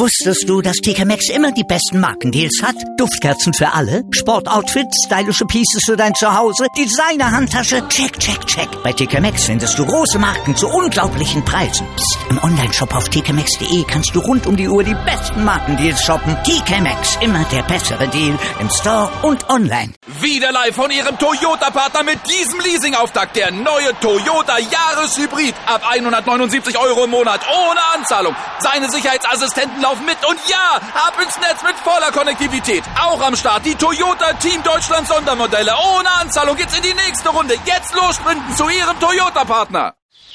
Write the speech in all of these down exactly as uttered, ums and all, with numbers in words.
Wusstest du, dass T K Maxx immer die besten Markendeals hat? Duftkerzen für alle, Sportoutfits, stylische Pieces für dein Zuhause, Designer-Handtasche, check, check, check. Bei T K Maxx findest du große Marken zu unglaublichen Preisen. Psst. Im Onlineshop auf t k maxx punkt d e kannst du rund um die Uhr die besten Markendeals shoppen. T K Maxx, immer der bessere Deal im Store und online. Wieder live von Ihrem Toyota-Partner mit diesem Leasing-Auftakt. Der neue Toyota Jahreshybrid. Ab hundertneunundsiebzig Euro im Monat ohne Anzahlung. Seine Sicherheitsassistenten laufen mit und ja, ab ins Netz mit voller Konnektivität. Auch am Start die Toyota Team Deutschland Sondermodelle. Ohne Anzahlung geht's in die nächste Runde. Jetzt los sprinten zu Ihrem Toyota-Partner.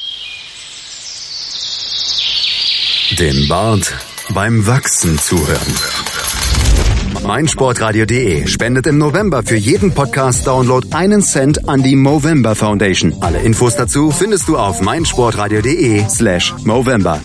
Dem Bart beim Wachsen zuhören. meinsportradio punkt de spendet im November für jeden Podcast-Download einen Cent an die Movember Foundation. Alle Infos dazu findest du auf meinsportradio punkt de slash Movember.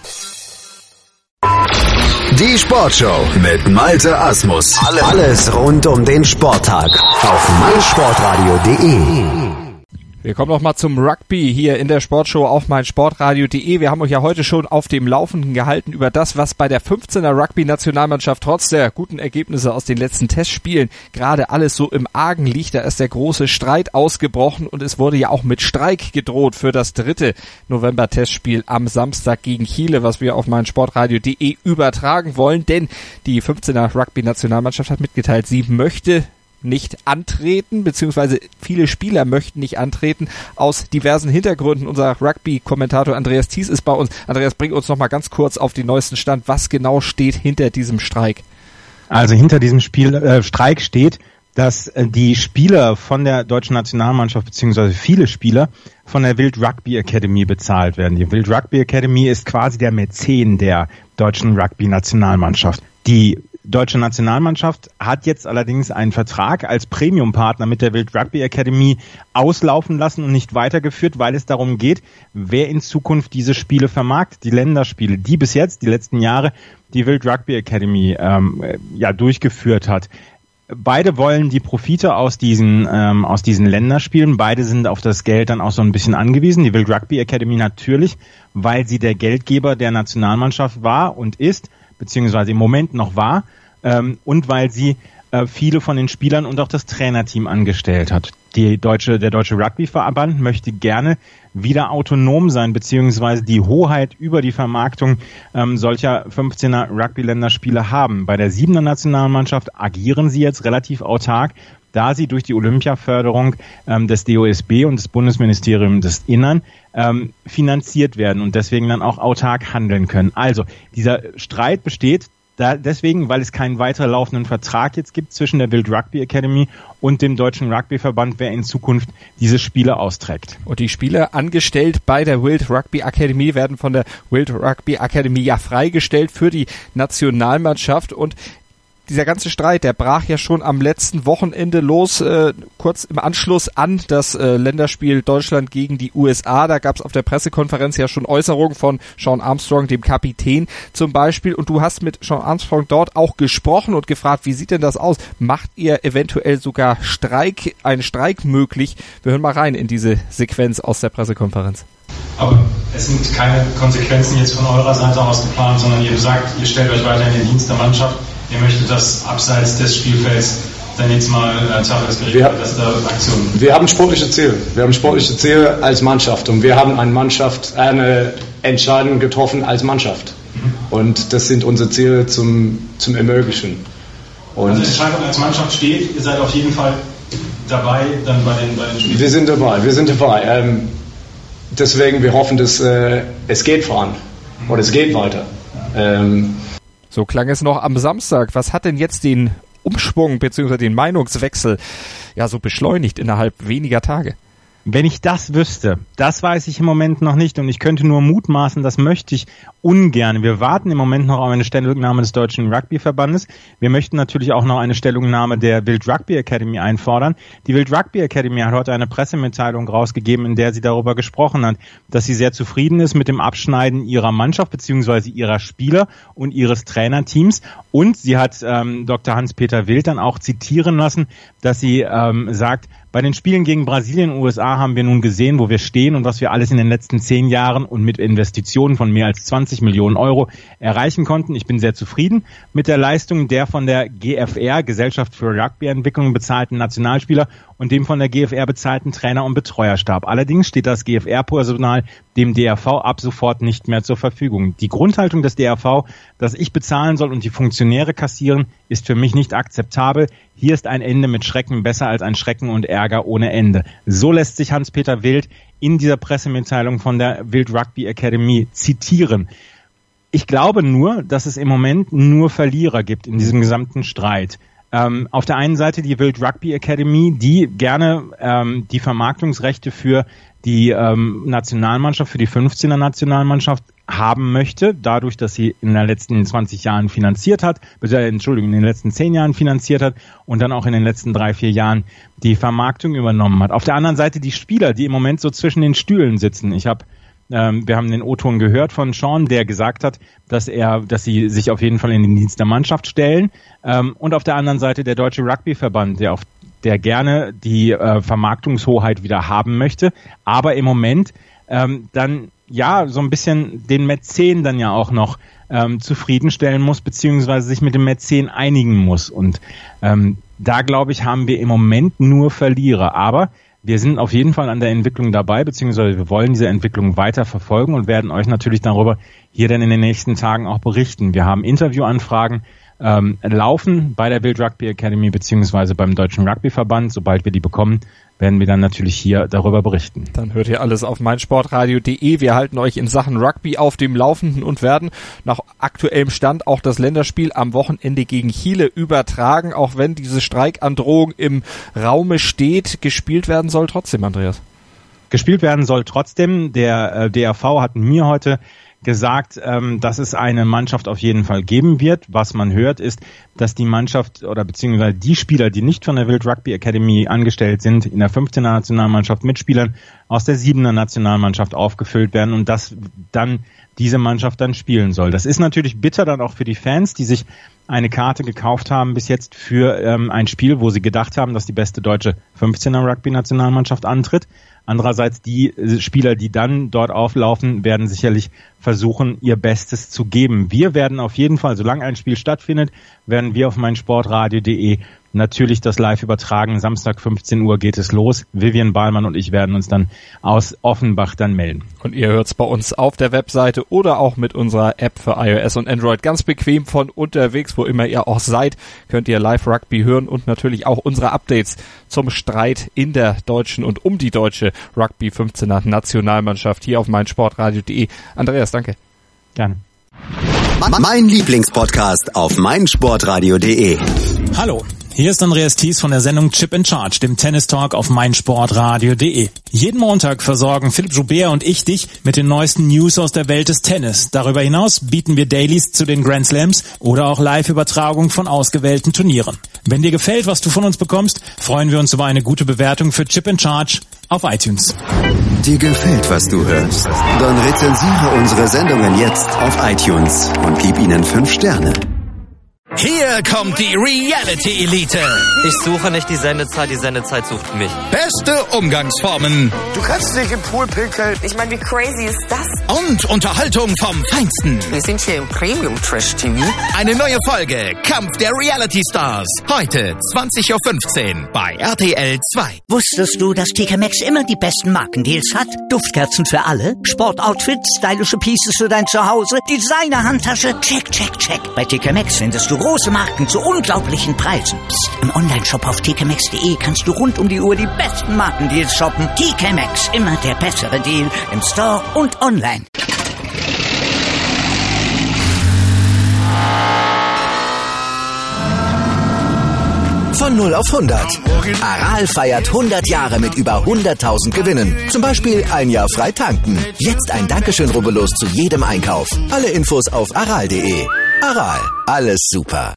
Die Sportshow mit Malte Asmus. Alles rund um den Sporttag auf meinsportradio punkt de. Wir kommen noch mal zum Rugby hier in der Sportshow auf meinsportradio punkt de. Wir haben euch ja heute schon auf dem Laufenden gehalten über das, was bei der fünfzehner Rugby-Nationalmannschaft trotz der guten Ergebnisse aus den letzten Testspielen gerade alles so im Argen liegt. Da ist der große Streit ausgebrochen und es wurde ja auch mit Streik gedroht für das dritte November-Testspiel am Samstag gegen Chile, was wir auf meinsportradio punkt de übertragen wollen. Denn die fünfzehner Rugby-Nationalmannschaft hat mitgeteilt, sie möchte nicht antreten, beziehungsweise viele Spieler möchten nicht antreten, aus diversen Hintergründen. Unser Rugby-Kommentator Andreas Thies ist bei uns. Andreas, bring uns noch mal ganz kurz auf den neuesten Stand. Was genau steht hinter diesem Streik? Also hinter diesem Spiel, äh, Streik steht, dass äh, die Spieler von der deutschen Nationalmannschaft, beziehungsweise viele Spieler von der Wild Rugby Academy bezahlt werden. Die Wild Rugby Academy ist quasi der Mäzen der deutschen Rugby-Nationalmannschaft. Die deutsche Nationalmannschaft hat jetzt allerdings einen Vertrag als Premium-Partner mit der Wild Rugby Academy auslaufen lassen und nicht weitergeführt, weil es darum geht, wer in Zukunft diese Spiele vermarktet, die Länderspiele, die bis jetzt, die letzten Jahre, die Wild Rugby Academy ähm, ja durchgeführt hat. Beide wollen die Profite aus diesen ähm, aus diesen Länderspielen. Beide sind auf das Geld dann auch so ein bisschen angewiesen. Die Wild Rugby Academy natürlich, weil sie der Geldgeber der Nationalmannschaft war und ist, beziehungsweise im Moment noch war, ähm, und weil sie äh, viele von den Spielern und auch das Trainerteam angestellt hat. Die deutsche, der Deutsche Rugbyverband möchte gerne wieder autonom sein, beziehungsweise die Hoheit über die Vermarktung ähm, solcher fünfzehner Rugby-Länderspiele haben. Bei der siebener Nationalmannschaft agieren sie jetzt relativ autark, da sie durch die Olympiaförderung ähm, des D O S B und des Bundesministeriums des Innern ähm, finanziert werden und deswegen dann auch autark handeln können. Also dieser Streit besteht da deswegen, weil es keinen weiter laufenden Vertrag jetzt gibt zwischen der Wild Rugby Academy und dem Deutschen Rugbyverband, wer in Zukunft diese Spiele austrägt. Und die Spieler angestellt bei der Wild Rugby Academy werden von der Wild Rugby Academy ja freigestellt für die Nationalmannschaft. Und dieser ganze Streit, der brach ja schon am letzten Wochenende los, äh, kurz im Anschluss an das äh, Länderspiel Deutschland gegen die U S A. Da gab es auf der Pressekonferenz ja schon Äußerungen von Sean Armstrong, dem Kapitän zum Beispiel. Und du hast mit Sean Armstrong dort auch gesprochen und gefragt, wie sieht denn das aus? Macht ihr eventuell sogar Streik, einen Streik möglich? Wir hören mal rein in diese Sequenz aus der Pressekonferenz. Aber es sind keine Konsequenzen jetzt von eurer Seite aus geplant, sondern ihr sagt, ihr stellt euch weiter in den Dienst der Mannschaft. Ihr möchtet, dass abseits des Spielfelds dann jetzt mal äh, Tacheles geregelt wird, dass da Aktionen. Wir haben sportliche Ziele. Wir haben sportliche Ziele als Mannschaft und wir haben eine Mannschaft, eine Entscheidung getroffen als Mannschaft. Mhm. Und das sind unsere Ziele zum, zum Ermöglichen. Und also die Entscheidung als Mannschaft steht, ihr seid auf jeden Fall dabei dann bei den, bei den Spielen. Wir sind dabei, wir sind dabei. Ähm, deswegen, wir hoffen, dass äh, es geht voran mhm. oder es geht weiter. Ähm, So klang es noch am Samstag. Was hat denn jetzt den Umschwung bzw. den Meinungswechsel ja so beschleunigt innerhalb weniger Tage? Wenn ich das wüsste, das weiß ich im Moment noch nicht und ich könnte nur mutmaßen, das möchte ich ungern. Wir warten im Moment noch auf eine Stellungnahme des Deutschen Rugbyverbandes. Wir möchten natürlich auch noch eine Stellungnahme der Wild Rugby Academy einfordern. Die Wild Rugby Academy hat heute eine Pressemitteilung rausgegeben, in der sie darüber gesprochen hat, dass sie sehr zufrieden ist mit dem Abschneiden ihrer Mannschaft bzw. ihrer Spieler und ihres Trainerteams. Und sie hat ähm, Doktor Hans-Peter Wild dann auch zitieren lassen, dass sie ähm, sagt, Bei den Spielen gegen Brasilien und U S A haben wir nun gesehen, wo wir stehen und was wir alles in den letzten zehn Jahren und mit Investitionen von mehr als zwanzig Millionen Euro erreichen konnten. Ich bin sehr zufrieden mit der Leistung der von der G F R, Gesellschaft für Rugby-Entwicklung, bezahlten Nationalspieler und dem von der G F R bezahlten Trainer- und Betreuerstab. Allerdings steht das G F R-Personal dem D R V ab sofort nicht mehr zur Verfügung. Die Grundhaltung des D R V, dass ich bezahlen soll und die Funktionäre kassieren, ist für mich nicht akzeptabel. Hier ist ein Ende mit Schrecken besser als ein Schrecken und Ärger ohne Ende. So lässt sich Hans-Peter Wild in dieser Pressemitteilung von der Wild Rugby Academy zitieren. Ich glaube nur, dass es im Moment nur Verlierer gibt in diesem gesamten Streit. Ähm, auf der einen Seite die Wild Rugby Academy, die gerne ähm, die Vermarktungsrechte für die ähm, Nationalmannschaft, für die fünfzehner Nationalmannschaft haben möchte, dadurch, dass sie in den letzten zwanzig Jahren finanziert hat, äh, Entschuldigung, in den letzten zehn Jahren finanziert hat und dann auch in den letzten drei, vier Jahren die Vermarktung übernommen hat. Auf der anderen Seite die Spieler, die im Moment so zwischen den Stühlen sitzen. Ich habe Ähm, wir haben den O-Ton gehört von Sean, der gesagt hat, dass er, dass sie sich auf jeden Fall in den Dienst der Mannschaft stellen. Ähm, und auf der anderen Seite der Deutsche Rugby-Verband, der auf der gerne die äh, Vermarktungshoheit wieder haben möchte, aber im Moment ähm, dann ja so ein bisschen den Mäzen dann ja auch noch ähm, zufriedenstellen muss, beziehungsweise sich mit dem Mäzen einigen muss. Und ähm, da, glaube ich, haben wir im Moment nur Verlierer. Aber wir sind auf jeden Fall an der Entwicklung dabei, beziehungsweise wir wollen diese Entwicklung weiter verfolgen und werden euch natürlich darüber hier dann in den nächsten Tagen auch berichten. Wir haben Interviewanfragen ähm, laufen bei der Wild Rugby Academy beziehungsweise beim Deutschen Rugbyverband. Sobald wir die bekommen, werden wir dann natürlich hier darüber berichten. Dann hört ihr alles auf meinsportradio punkt de. Wir halten euch in Sachen Rugby auf dem Laufenden und werden nach aktuellem Stand auch das Länderspiel am Wochenende gegen Chile übertragen, auch wenn diese Streikandrohung im Raume steht. Gespielt werden soll trotzdem, Andreas. Gespielt werden soll trotzdem. Der äh, D R V hat mir heute gesagt, ähm, dass es eine Mannschaft auf jeden Fall geben wird. Was man hört, ist, dass die Mannschaft oder beziehungsweise die Spieler, die nicht von der Wild Rugby Academy angestellt sind, in der fünfzehner Nationalmannschaft mit Spielern aus der siebener Nationalmannschaft aufgefüllt werden und dass dann diese Mannschaft dann spielen soll. Das ist natürlich bitter dann auch für die Fans, die sich eine Karte gekauft haben bis jetzt für ähm, ein Spiel, wo sie gedacht haben, dass die beste deutsche fünfzehner Rugby-Nationalmannschaft antritt. Andererseits die Spieler, die dann dort auflaufen, werden sicherlich versuchen, ihr Bestes zu geben. Wir werden auf jeden Fall, solange ein Spiel stattfindet, werden wir auf meinsportradio punkt de natürlich das live übertragen. Samstag fünfzehn Uhr geht es los. Vivian Bahlmann und ich werden uns dann aus Offenbach dann melden. Und ihr hört's bei uns auf der Webseite oder auch mit unserer App für iOS und Android. Ganz bequem von unterwegs, wo immer ihr auch seid, könnt ihr Live Rugby hören und natürlich auch unsere Updates zum Streit in der deutschen und um die deutsche Rugby fünfzehner Nationalmannschaft hier auf meinsportradio punkt de. Andreas, danke. Gerne. Mein Lieblingspodcast auf meinsportradio punkt de. Hallo, hier ist Andreas Thies von der Sendung Chip in Charge, dem Tennis Talk auf meinsportradio punkt de. Jeden Montag versorgen Philipp Joubert und ich dich mit den neuesten News aus der Welt des Tennis. Darüber hinaus bieten wir Dailies zu den Grand Slams oder auch Live-Übertragung von ausgewählten Turnieren. Wenn dir gefällt, was du von uns bekommst, freuen wir uns über eine gute Bewertung für Chip in Charge auf iTunes. Dir gefällt, was du hörst? Dann rezensiere unsere Sendungen jetzt auf iTunes und gib ihnen fünf Sterne. Hier kommt die Reality Elite. Ich suche nicht die Sendezeit, die Sendezeit sucht mich. Beste Umgangsformen. Du kannst nicht im Pool pinkeln. Ich meine, wie crazy ist das? Und Unterhaltung vom Feinsten. Wir sind hier im Premium-Trash-T V. Eine neue Folge Kampf der Reality Stars. Heute zwanzig Uhr fünfzehn bei R T L zwei. Wusstest du, dass T K Maxx immer die besten Markendeals hat? Duftkerzen für alle, Sportoutfits, stylische Pieces für dein Zuhause, Designer-Handtasche, check, check, check. Bei T K Maxx findest du große Marken zu unglaublichen Preisen. Psst. Im Onlineshop auf t k maxx punkt de kannst du rund um die Uhr die besten Markendeals shoppen. T K Maxx, immer der bessere Deal im Store und online. Von null auf hundert. Aral feiert hundert Jahre mit über hunderttausend Gewinnen. Zum Beispiel ein Jahr frei tanken. Jetzt ein Dankeschön, rubbellos zu jedem Einkauf. Alle Infos auf aral punkt de. Aral, alles super.